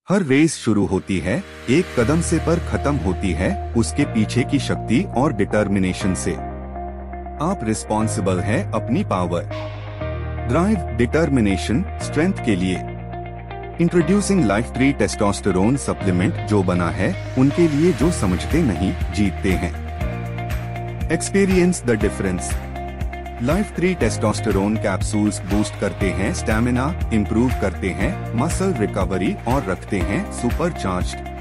हर race शुरू होती है एक कदम से पर खत्म होती है उसके पीछे की शक्ति और डिटर्मिनेशन से। आप रिस्पॉन्सिबल हैं अपनी पावर, ड्राइव, डिटर्मिनेशन, स्ट्रेंथ के लिए। इंट्रोड्यूसिंग लाइफ-3 टेस्टोस्टेरोन सप्लीमेंट, जो बना है उनके लिए जो समझते नहीं जीतते हैं। Experience the difference. लाइफ-3 टेस्टोस्टेरोन कैप्सूल्स बूस्ट करते हैं स्टैमिना, इंप्रूव करते हैं मसल रिकवरी और रखते हैं सुपरचार्ज्ड